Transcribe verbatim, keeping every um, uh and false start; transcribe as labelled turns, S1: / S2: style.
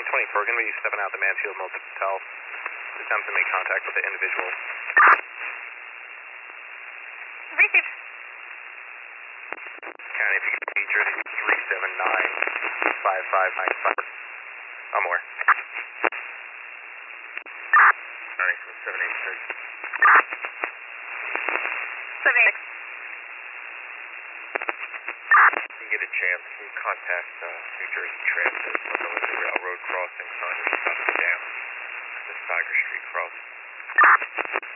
S1: twenty-four, going to be stepping out the Mansfield Motel. Attempt to make contact with the individual.
S2: Received.
S1: County, if you could be Jersey three seven nine, five five nine five or more. County from seven eight six.
S2: seven eight six.
S1: If you get a chance, can you contact uh, New Jersey Transit, let them know the railroad crossing on the south down, the Tiger Street crossing.